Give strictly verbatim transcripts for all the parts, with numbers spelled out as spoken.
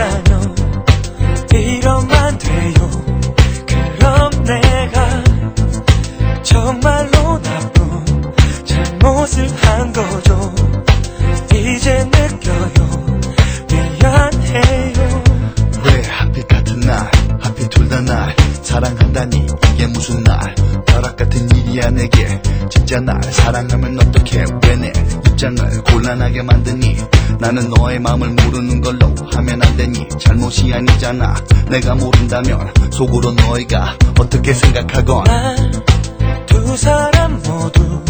사랑한다면 이러면 안 돼요. 그럼 내가 정말로 나쁜 잘못을 한 거죠. 이제 느껴요. 미안해요. 왜 하필 같은 날, 하필 둘 다 날 사랑한다니 이게 무슨 날. 벼락 같은 일이야 내게. 진짜 날 사랑하면 어떡해. 왜 내 입장을 곤란하게 만드니. 나는 너의 마음을 모르는 걸로 하면 안 되니. 잘못이 아니잖아. 내가 모른다면 속으로 너희가 어떻게 생각하건. 날 두 사람 모두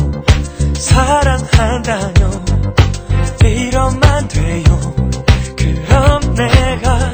사랑한다면 이러면 안 돼요. 그럼 내가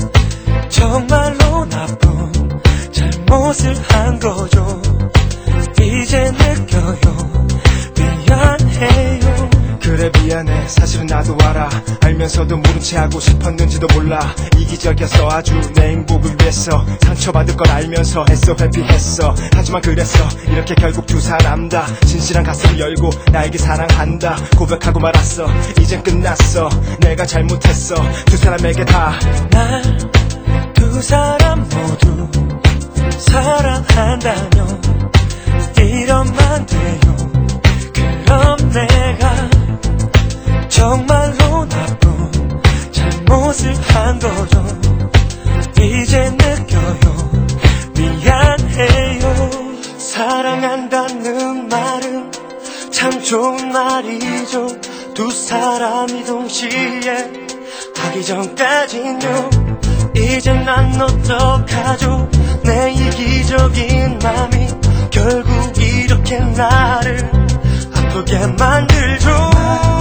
정말로 나쁜 잘못을 한 거죠. 이제 느껴요. 미안해요. 그래 미안해. 사실은 나도 알아. 알면서도 모른 채 하고 싶었는지도 몰라. 이기적이었어. 아주 내 행복을 위해서 상처받을 걸 알면서 했어. 회피했어. 하지만 그래서 이렇게 결국 두 사람 다 진실한 가슴을 열고 나에게 사랑한다 고백하고 말았어. 이젠 끝났어. 내가 잘못했어. 두 사람에게 다. 날 두 사람 모두 사랑한다면 이러면 안 돼요. 그럼 내가 정말로 나쁜 잘못을 한 거죠. 이제 느껴요. 미안해요. 사랑한다는 말은 참 좋은 말이죠. 두 사람이 동시에 하기 전까진요. 이제 난 어떡하죠. 내 이기적인 맘이 결국 이렇게 나를 아프게 만들죠.